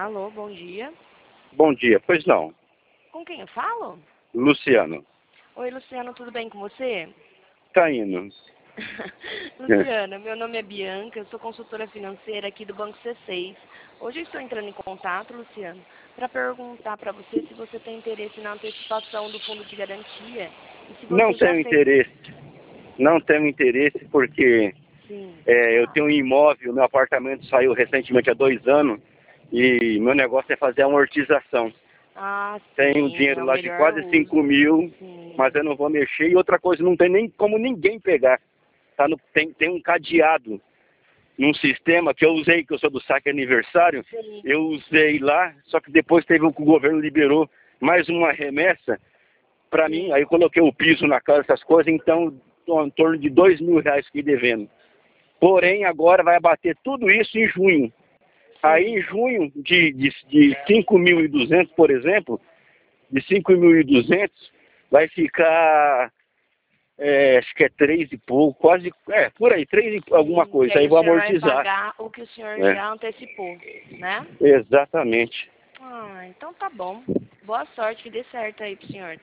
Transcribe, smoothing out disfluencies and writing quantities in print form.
Alô, bom dia. Bom dia, pois não. Com quem eu falo? Luciano. Oi, Luciano, tudo bem com você? Tá indo. Luciana, meu nome é Bianca, eu sou consultora financeira aqui do Banco C6. Hoje eu estou entrando em contato, Luciano, para perguntar para você se você tem interesse na antecipação do fundo de garantia e se Não você já tenho fez. interesse. Não tenho interesse porque Sim. eu tenho um imóvel, meu apartamento saiu recentemente há 2 anos e meu negócio é fazer amortização. Ah, Tenho um sim, é dinheiro o lá de melhor quase 5 uso. mil, Sim. mas eu não vou mexer. E outra coisa, não tem nem como ninguém pegar. Tá tem um cadeado num sistema que eu usei, que eu sou do saque aniversário, Sim. eu usei lá, só que depois teve o que o governo liberou mais uma remessa para mim, Sim. aí eu coloquei o piso na casa, essas coisas, então estou em torno de R$ 2.000 que devendo. Porém, agora vai abater tudo isso em junho. Aí Sim. em junho, de 5.200, por exemplo, de 5.200 vai ficar, acho que é 3 e pouco, quase, por aí, 3 e alguma Sim. Que coisa. aí Aí o vou senhor vai amortizar. pagar o que o senhor É, já antecipou, né? exatamente. Ah, então tá bom. Boa sorte, que dê certo aí pro senhor.